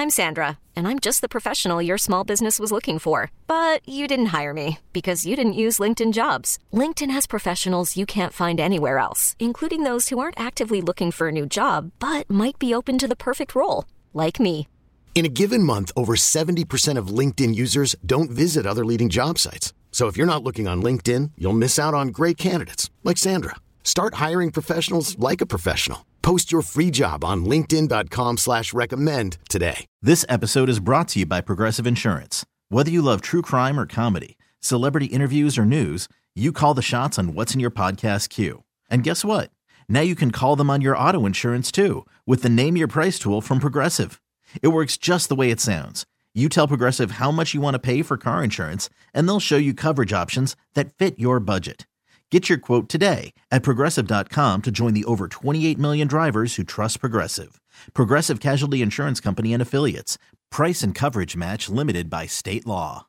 I'm Sandra, and I'm just the professional your small business was looking for. But you didn't hire me because you didn't use LinkedIn Jobs. LinkedIn has professionals you can't find anywhere else, including those who aren't actively looking for a new job, but might be open to the perfect role, like me. In a given month, over 70% of LinkedIn users don't visit other leading job sites. So if you're not looking on LinkedIn, you'll miss out on great candidates like Sandra. Start hiring professionals like a professional. Post your free job on linkedin.com/recommend today. This episode is brought to you by Progressive Insurance. Whether you love true crime or comedy, celebrity interviews or news, you call the shots on what's in your podcast queue. And guess what? Now you can call them on your auto insurance too with the Name Your Price tool from Progressive. It works just the way it sounds. You tell Progressive how much you want to pay for car insurance, and they'll show you coverage options that fit your budget. Get your quote today at Progressive.com to join the over 28 million drivers who trust Progressive. Progressive Casualty Insurance Company and Affiliates. Price and coverage match limited by state law.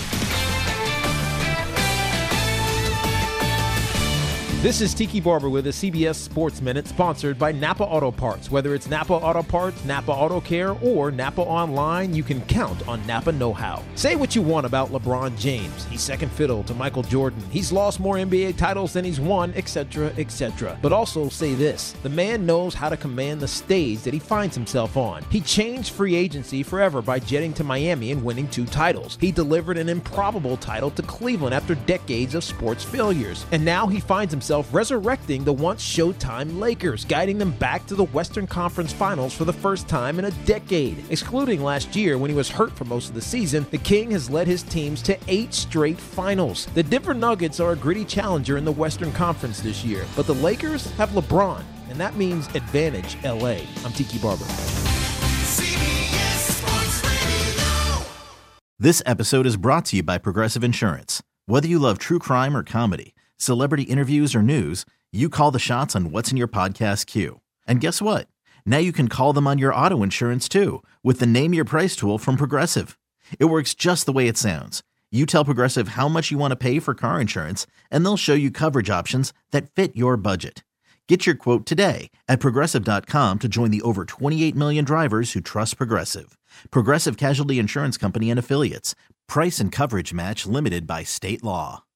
This is Tiki Barber with a CBS Sports Minute sponsored by Napa Auto Parts. Whether it's Napa Auto Parts, Napa Auto Care, or Napa Online, you can count on Napa know-how. Say what you want about LeBron James. He's second fiddle to Michael Jordan. He's lost more NBA titles than he's won, etc., etc. But also say this: the man knows how to command the stage that he finds himself on. He changed free agency forever by jetting to Miami and winning 2 titles. He delivered an improbable title to Cleveland after decades of sports failures. And now he finds himself resurrecting the once Showtime Lakers, guiding them back to the Western Conference Finals for the first time in a decade. Excluding last year when he was hurt for most of the season, the King has led his teams to 8 straight finals. The Denver Nuggets are a gritty challenger in the Western Conference this year, but the Lakers have LeBron, and that means advantage LA. I'm Tiki Barber. This episode is brought to you by Progressive Insurance. Whether you love true crime or comedy, celebrity interviews or news, you call the shots on what's in your podcast queue. And guess what? Now you can call them on your auto insurance too with the Name Your Price tool from Progressive. It works just the way it sounds. You tell Progressive how much you want to pay for car insurance, and they'll show you coverage options that fit your budget. Get your quote today at Progressive.com to join the over 28 million drivers who trust Progressive. Progressive Casualty Insurance Company and Affiliates. Price and coverage match limited by state law.